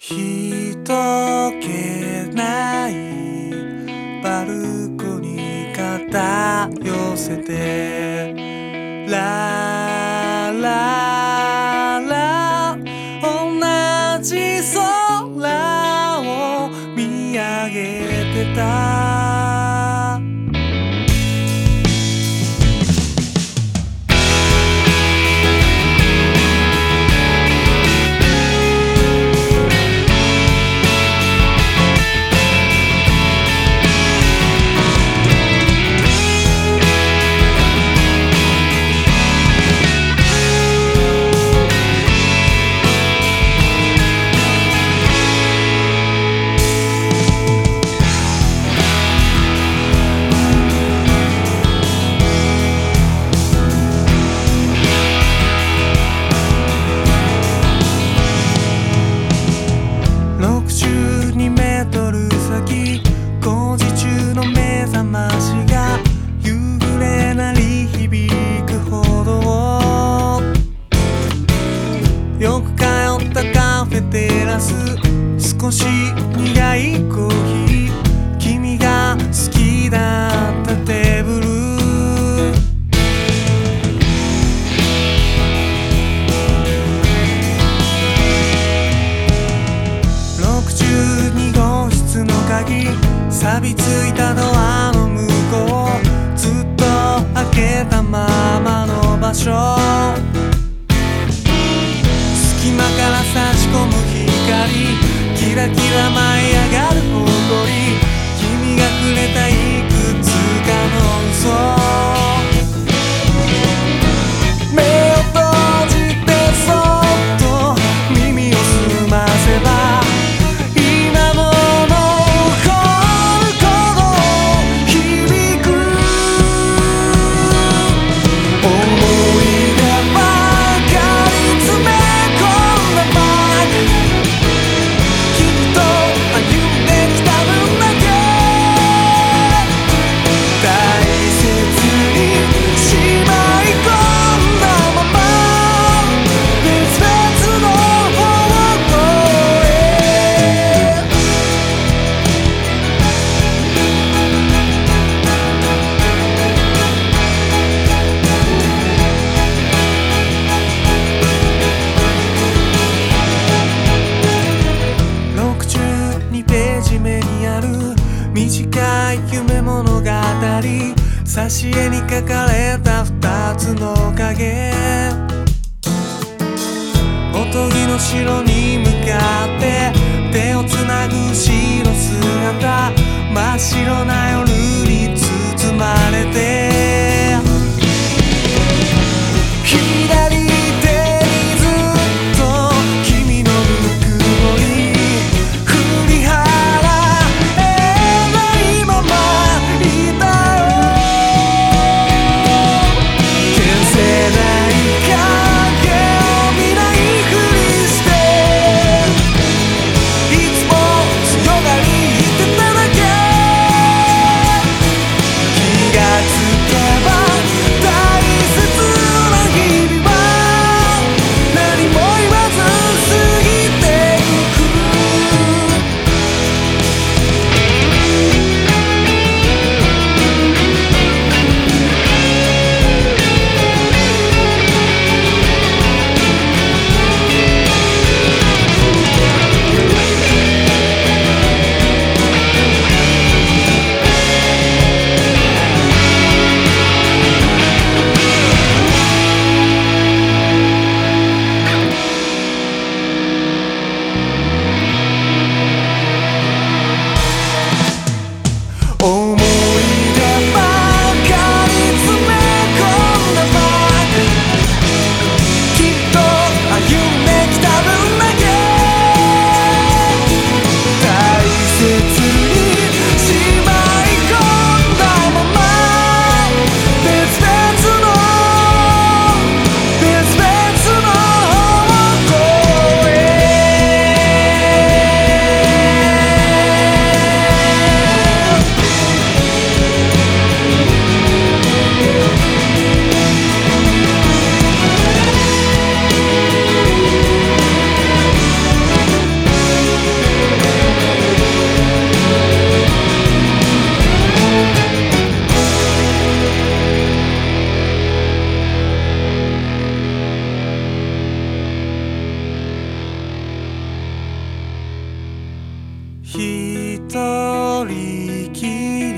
人気ないバルコニー肩寄せてラララ同じ空を見上げてた62メートル先工事中の目覚ましが夕暮れなり響くほどよく通ったカフェテラス少し苦いコーヒー君が好きだったテーブル62号室の鍵錆びついたドアの向こうずっと開けたままの場所隙間から差し込む光キラキラ舞い上がる誇り君がくれたいくつかの嘘目を閉じてそっと耳を澄ませば今も残る鼓動響く思い出ばかり詰め込んだバッグきっと歩んできた分だけ大切にしまい込んだまま別々の方向へ62ページ目にある短い夢物語挿絵に描かれた2つの影おとぎの城に向かって手をつなぐ後ろ姿真っ白な夜に包まれて左手にずっと君のぬくもり振り払えないままいたよ消せない影を見ないふりして一人き